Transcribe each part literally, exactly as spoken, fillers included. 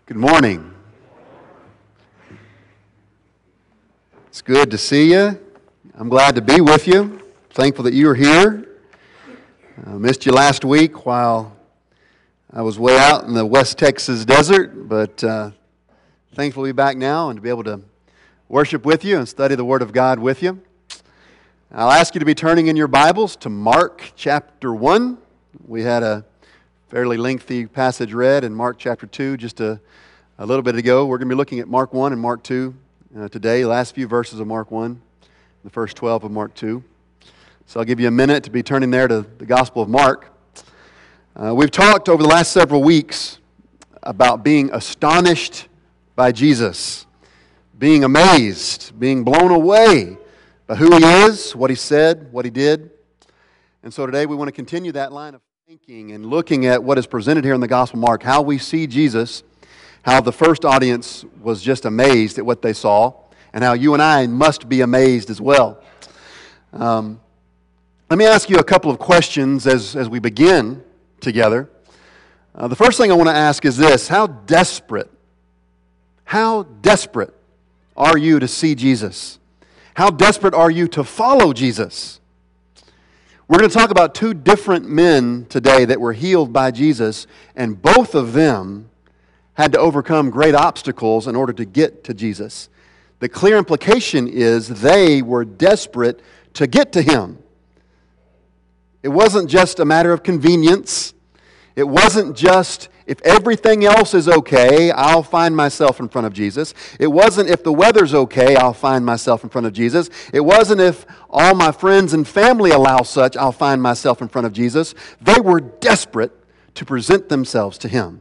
Good morning. It's good to see you. I'm glad to be with you. Thankful that you are here. I missed you last week while I was way out in the West Texas desert, but uh, thankful to be back now and to be able to worship with you and study the Word of God with you. I'll ask you to be turning in your Bibles to Mark chapter one. We had a fairly lengthy passage read in Mark chapter two just a, a little bit ago. We're going to be looking at Mark one and Mark two uh, today, the last few verses of Mark one, the first twelve of Mark two. So I'll give you a minute to be turning there to the Gospel of Mark. Uh, we've talked over the last several weeks about being astonished by Jesus, being amazed, being blown away by who He is, what He said, what He did. And so today we want to continue that line of thinking and looking at what is presented here in the Gospel of Mark, how we see Jesus, how the first audience was just amazed at what they saw, and how you and I must be amazed as well. Um, let me ask you a couple of questions as, as we begin together. Uh, the first thing I want to ask is this: how desperate, how desperate are you to see Jesus? How desperate are you to follow Jesus? We're going to talk about two different men today that were healed by Jesus, and both of them had to overcome great obstacles in order to get to Jesus. The clear implication is they were desperate to get to Him. It wasn't just a matter of convenience. It wasn't just, if everything else is okay, I'll find myself in front of Jesus. It wasn't, if the weather's okay, I'll find myself in front of Jesus. It wasn't, if all my friends and family allow such, I'll find myself in front of Jesus. They were desperate to present themselves to Him.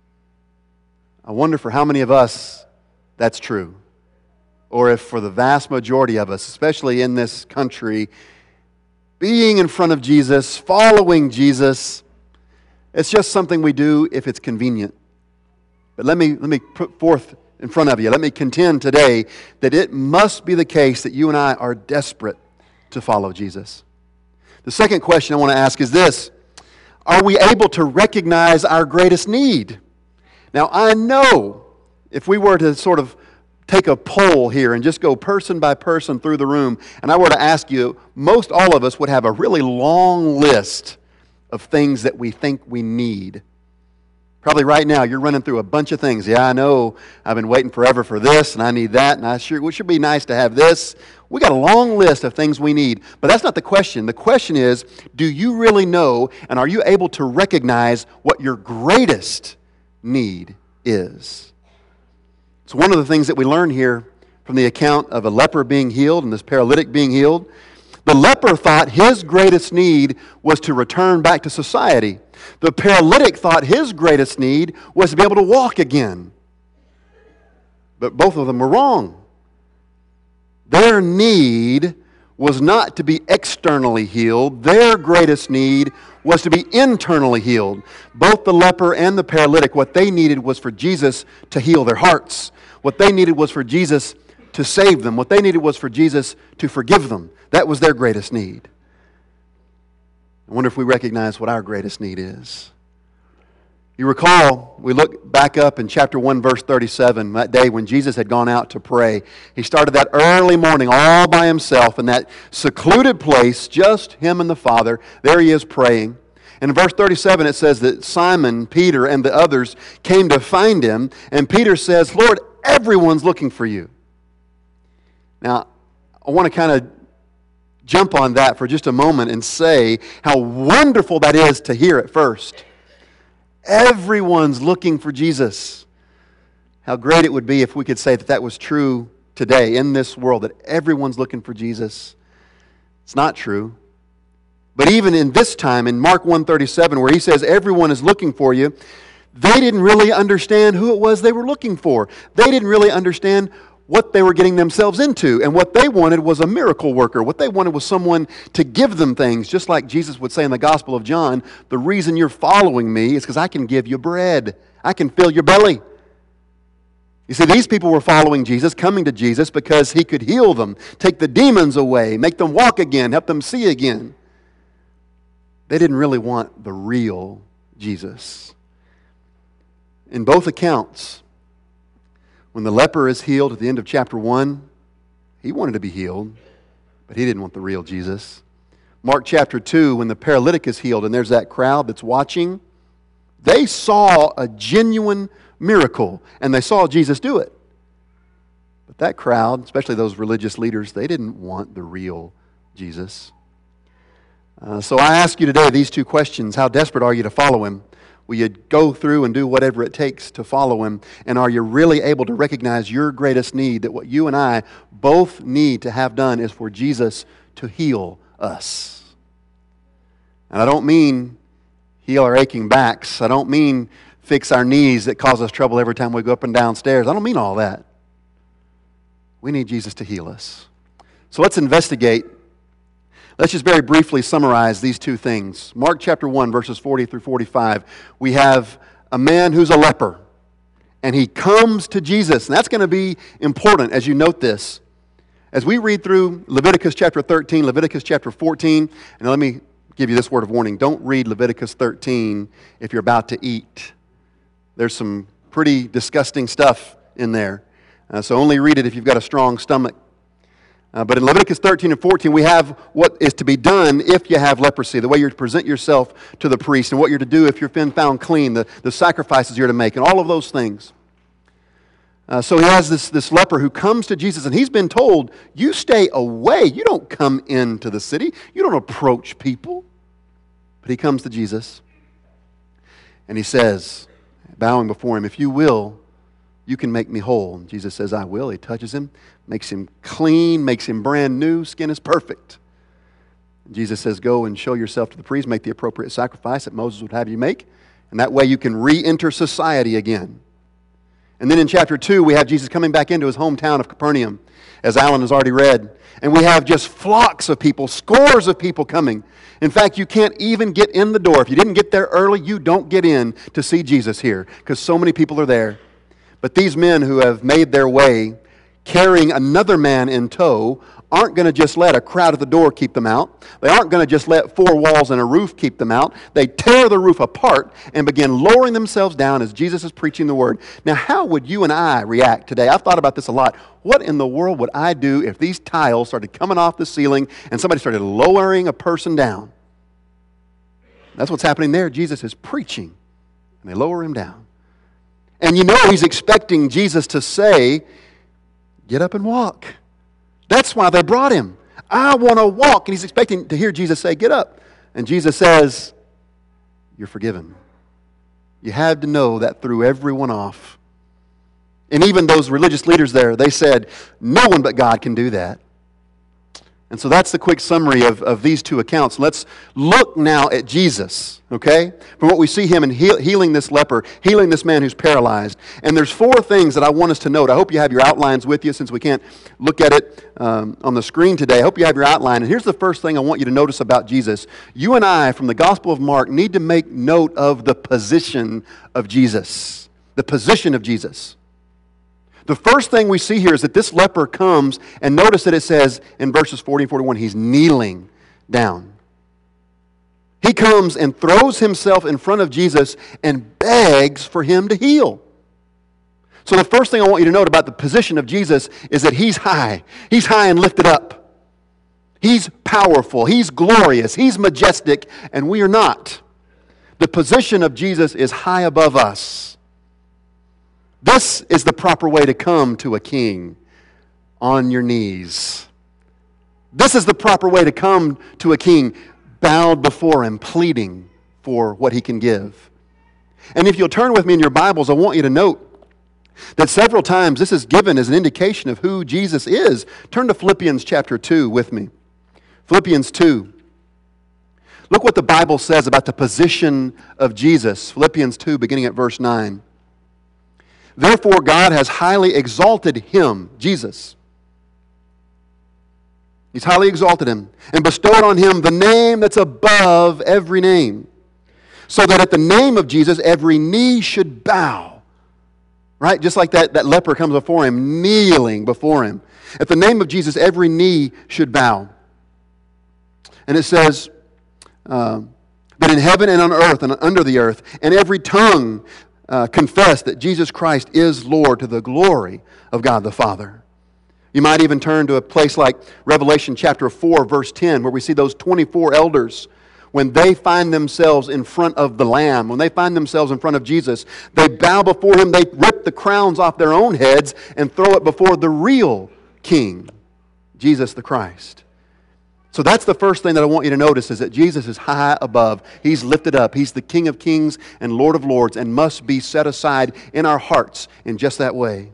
I wonder for how many of us that's true. Or if for the vast majority of us, especially in this country, being in front of Jesus, following Jesus, it's just something we do if it's convenient. But let me, let me put forth in front of you, let me contend today that it must be the case that you and I are desperate to follow Jesus. The second question I want to ask is this: are we able to recognize our greatest need? Now, I know if we were to sort of take a poll here and just go person by person through the room, and I were to ask you, most all of us would have a really long list of things that we think we need. Probably right now you're running through a bunch of things. Yeah, I know I've been waiting forever for this, and I need that, and I sure it should be nice to have this. We got a long list of things we need, but that's not the question. The question is, do you really know, and are you able to recognize what your greatest need is? It's one of the things that we learn here from the account of a leper being healed and this paralytic being healed. The leper thought his greatest need was to return back to society. The paralytic thought his greatest need was to be able to walk again. But both of them were wrong. Their need was not to be externally healed. Their greatest need was to be internally healed. Both the leper and the paralytic, what they needed was for Jesus to heal their hearts. What they needed was for Jesus to save them. What they needed was for Jesus to forgive them. That was their greatest need. I wonder if we recognize what our greatest need is. You recall, we look back up in chapter one, verse thirty-seven, that day when Jesus had gone out to pray. He started that early morning all by Himself in that secluded place, just Him and the Father. There He is praying. And in verse thirty-seven it says that Simon, Peter, and the others came to find Him. And Peter says, "Lord, everyone's looking for You." Now, I want to kind of jump on that for just a moment and say how wonderful that is to hear at first. Everyone's looking for Jesus. How great it would be if we could say that that was true today in this world, that everyone's looking for Jesus. It's not true. But even in this time, in Mark one thirty-seven, where He says everyone is looking for You, they didn't really understand who it was they were looking for. They didn't really understand what they were getting themselves into. And what they wanted was a miracle worker. What they wanted was someone to give them things. Just like Jesus would say in the Gospel of John, the reason you're following Me is because I can give you bread. I can fill your belly. You see, these people were following Jesus, coming to Jesus because He could heal them, take the demons away, make them walk again, help them see again. They didn't really want the real Jesus. In both accounts, When the leper is healed at the end of chapter one, he wanted to be healed, but he didn't want the real Jesus. Mark chapter two, when the paralytic is healed and there's that crowd that's watching, they saw a genuine miracle and they saw Jesus do it. But that crowd, especially those religious leaders, they didn't want the real Jesus. Uh, so I ask you today these two questions. How desperate are you to follow Him? Will you go through and do whatever it takes to follow Him? And are you really able to recognize your greatest need, that what you and I both need to have done is for Jesus to heal us? And I don't mean heal our aching backs. I don't mean fix our knees that cause us trouble every time we go up and down stairs. I don't mean all that. We need Jesus to heal us. So let's investigate. Let's just very briefly summarize these two things. Mark chapter one, verses forty through forty-five. We have a man who's a leper, and he comes to Jesus. And that's going to be important as you note this. As we read through Leviticus chapter thirteen, Leviticus chapter fourteen, and let me give you this word of warning. Don't read Leviticus thirteen if you're about to eat. There's some pretty disgusting stuff in there. Uh, so only read it if you've got a strong stomach. Uh, but in Leviticus thirteen and fourteen, we have what is to be done if you have leprosy, the way you're to present yourself to the priest, and what you're to do if you've been found clean, the, the sacrifices you're to make, and all of those things. Uh, so he has this, this leper who comes to Jesus, and he's been told, you stay away. You don't come into the city. You don't approach people. But he comes to Jesus, and he says, bowing before him, if you will, you can make me whole. And Jesus says, I will. He touches him, makes him clean, makes him brand new. Skin is perfect. And Jesus says, go and show yourself to the priest, make the appropriate sacrifice that Moses would have you make, and that way you can re-enter society again. And then in chapter two, we have Jesus coming back into his hometown of Capernaum, as Alan has already read. And we have just flocks of people, scores of people coming. In fact, you can't even get in the door. If you didn't get there early, you don't get in to see Jesus here, because so many people are there. But these men who have made their way, carrying another man in tow, aren't going to just let a crowd at the door keep them out. They aren't going to just let four walls and a roof keep them out. They tear the roof apart and begin lowering themselves down as Jesus is preaching the word. Now, how would you and I react today? I've thought about this a lot. What in the world would I do if these tiles started coming off the ceiling and somebody started lowering a person down? That's what's happening there. Jesus is preaching, and they lower him down. And you know he's expecting Jesus to say, get up and walk. That's why they brought him. I want to walk. And he's expecting to hear Jesus say, get up. And Jesus says, you're forgiven. You had to know that threw everyone off. And even those religious leaders there, they said, no one but God can do that. And so that's the quick summary of, of these two accounts. Let's look now at Jesus, okay? From what we see him in heal, healing this leper, healing this man who's paralyzed. And there's four things that I want us to note. I hope you have your outlines with you since we can't look at it um, on the screen today. I hope you have your outline. And here's the first thing I want you to notice about Jesus. You and I, from the Gospel of Mark, need to make note of the position of Jesus. The position of Jesus. The first thing we see here is that this leper comes, and notice that it says in verses forty and forty-one, he's kneeling down. He comes and throws himself in front of Jesus and begs for him to heal. So the first thing I want you to note about the position of Jesus is that he's high. He's high and lifted up. He's powerful. He's glorious. He's majestic, and we are not. The position of Jesus is high above us. This is the proper way to come to a king, on your knees. This is the proper way to come to a king, bowed before him, pleading for what he can give. And if you'll turn with me in your Bibles, I want you to note that several times this is given as an indication of who Jesus is. Turn to Philippians chapter two with me. Philippians two. Look what the Bible says about the position of Jesus. Philippians two, beginning at verse nine. Therefore, God has highly exalted him, Jesus. He's highly exalted him and bestowed on him the name that's above every name, so that at the name of Jesus, every knee should bow. Right? Just like that, that leper comes before him, kneeling before him. At the name of Jesus, every knee should bow. And it says uh, that in heaven and on earth and under the earth, and every tongue uh, confess that Jesus Christ is Lord to the glory of God the Father. You might even turn to a place like Revelation chapter four, verse ten, where we see those twenty-four elders. When they find themselves in front of the Lamb, when they find themselves in front of Jesus, they bow before Him, they rip the crowns off their own heads and throw it before the real King, Jesus the Christ. So that's the first thing that I want you to notice, is that Jesus is high above. He's lifted up. He's the King of kings and Lord of lords, and must be set aside in our hearts in just that way.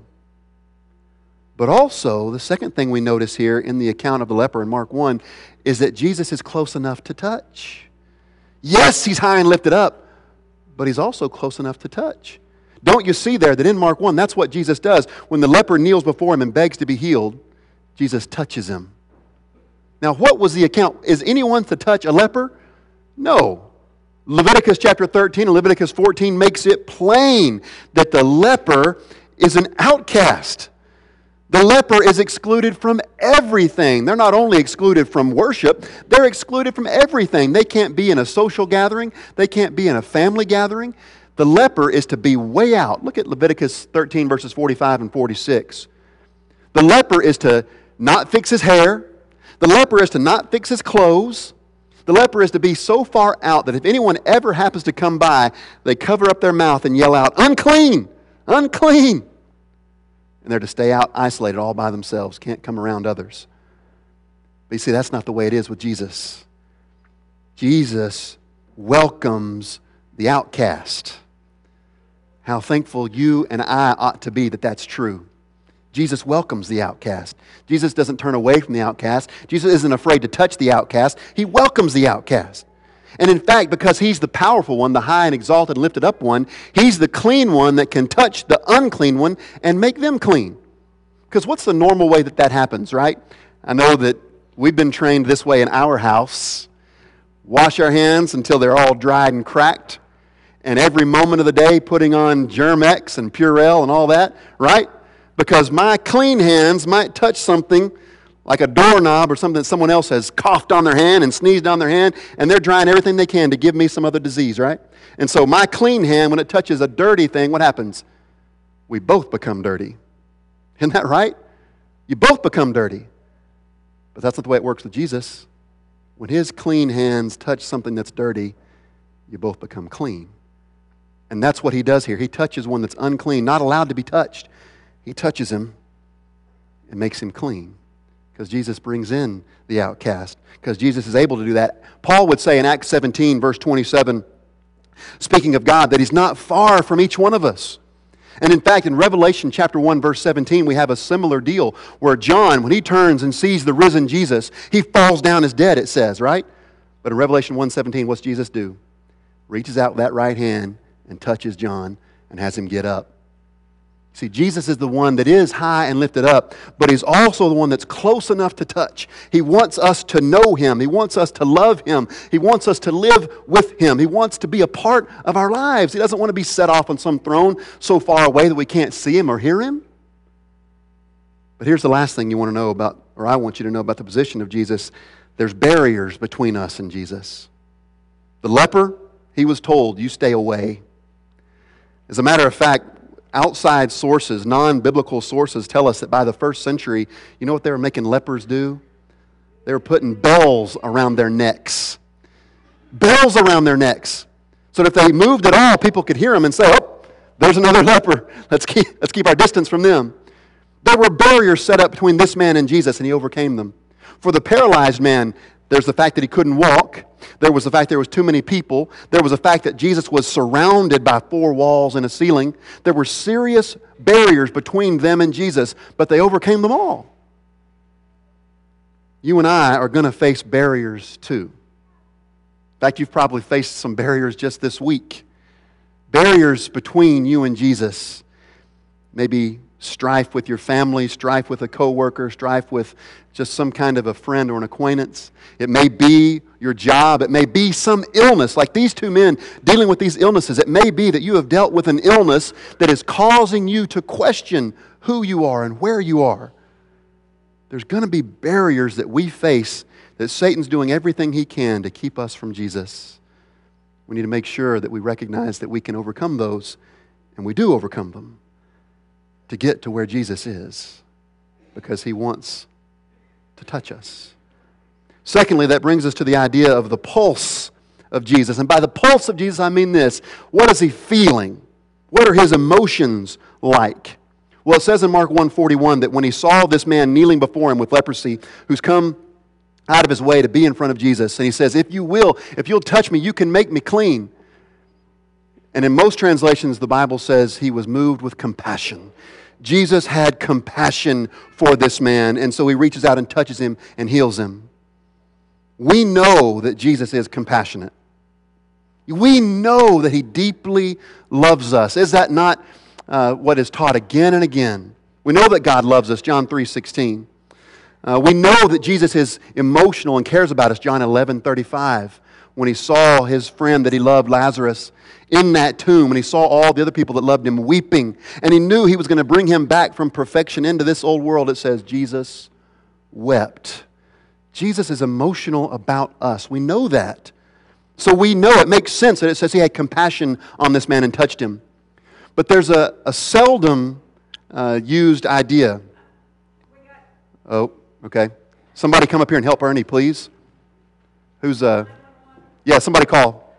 But also, the second thing we notice here in the account of the leper in Mark one is that Jesus is close enough to touch. Yes, He's high and lifted up, but He's also close enough to touch. Don't you see there that in Mark one, that's what Jesus does. When the leper kneels before Him and begs to be healed, Jesus touches him. Now, what was the account? Is anyone to touch a leper? No. Leviticus chapter thirteen and Leviticus fourteen makes it plain that the leper is an outcast. The leper is excluded from everything. They're not only excluded from worship, they're excluded from everything. They can't be in a social gathering. They can't be in a family gathering. The leper is to be way out. Look at Leviticus thirteen, verses forty-five and forty-six. The leper is to not fix his hair. The leper is to not fix his clothes. The leper is to be so far out that if anyone ever happens to come by, they cover up their mouth and yell out, "Unclean! Unclean!" And they're to stay out isolated all by themselves, can't come around others. But you see, that's not the way it is with Jesus. Jesus welcomes the outcast. How thankful you and I ought to be that that's true. Jesus welcomes the outcast. Jesus doesn't turn away from the outcast. Jesus isn't afraid to touch the outcast. He welcomes the outcast. And in fact, because He's the powerful one, the high and exalted and lifted up one, He's the clean one that can touch the unclean one and make them clean. Because what's the normal way that that happens, right? I know that we've been trained this way in our house. Wash our hands until they're all dried and cracked. And every moment of the day putting on Germ-X and Purell and all that, right? Because my clean hands might touch something like a doorknob or something that someone else has coughed on their hand and sneezed on their hand, and they're trying everything they can to give me some other disease, right? And so my clean hand, when it touches a dirty thing, what happens? We both become dirty. Isn't that right? You both become dirty. But that's not the way it works with Jesus. When His clean hands touch something that's dirty, you both become clean. And that's what He does here. He touches one that's unclean, not allowed to be touched. He touches him and makes him clean. Because Jesus brings in the outcast. Because Jesus is able to do that. Paul would say in Acts seventeen, verse twenty-seven, speaking of God, that He's not far from each one of us. And in fact, in Revelation chapter one, verse seventeen, we have a similar deal where John, when he turns and sees the risen Jesus, he falls down as dead, it says, right? But in Revelation one seventeen, what's Jesus do? Reaches out that right hand and touches John and has him get up. See, Jesus is the one that is high and lifted up, but He's also the one that's close enough to touch. He wants us to know Him. He wants us to love Him. He wants us to live with Him. He wants to be a part of our lives. He doesn't want to be set off on some throne so far away that we can't see Him or hear Him. But here's the last thing you want to know about, or I want you to know about the position of Jesus. There's barriers between us and Jesus. The leper, he was told, you stay away. As a matter of fact, outside sources, non-biblical sources tell us that by the first century, you know what they were making lepers do? They were putting bells around their necks. Bells around their necks. So that if they moved at all, people could hear them and say, "Oh, there's another leper. Let's keep, let's keep our distance from them." There were barriers set up between this man and Jesus, and He overcame them. For the paralyzed man, there's the fact that he couldn't walk. There was the fact there was too many people. There was the fact that Jesus was surrounded by four walls and a ceiling. There were serious barriers between them and Jesus, but they overcame them all. You and I are going to face barriers too. In fact, you've probably faced some barriers just this week. Barriers between you and Jesus. Maybe strife with your family, strife with a coworker, strife with just some kind of a friend or an acquaintance. It may be your job. It may be some illness, like these two men dealing with these illnesses. It may be that you have dealt with an illness that is causing you to question who you are and where you are. There's going to be barriers that we face that Satan's doing everything he can to keep us from Jesus. We need to make sure that we recognize that we can overcome those And we do overcome them to get to where Jesus is, because He wants to touch us. Secondly, that brings us to the idea of the pulse of Jesus. And by the pulse of Jesus, I mean this. What is He feeling? What are His emotions like? Well, it says in Mark one forty-one that when He saw this man kneeling before Him with leprosy, who's come out of his way to be in front of Jesus, and He says, if you will, if you'll touch me, you can make me clean. And in most translations, the Bible says He was moved with compassion. Jesus had compassion for this man, and so He reaches out and touches him and heals him. We know that Jesus is compassionate. We know that He deeply loves us. Is that not uh, what is taught again and again? We know that God loves us, John three sixteen. Uh, we know that Jesus is emotional and cares about us, John eleven thirty-five. When He saw His friend that He loved, Lazarus, in that tomb, and He saw all the other people that loved Him weeping, and He knew He was going to bring him back from perfection into this old world, it says Jesus wept. Jesus is emotional about us. We know that. So we know, it makes sense that it says He had compassion on this man and touched him. But there's a, a seldom uh, used idea. Oh, okay. Somebody come up here and help Ernie, please. Who's, uh, yeah, somebody call.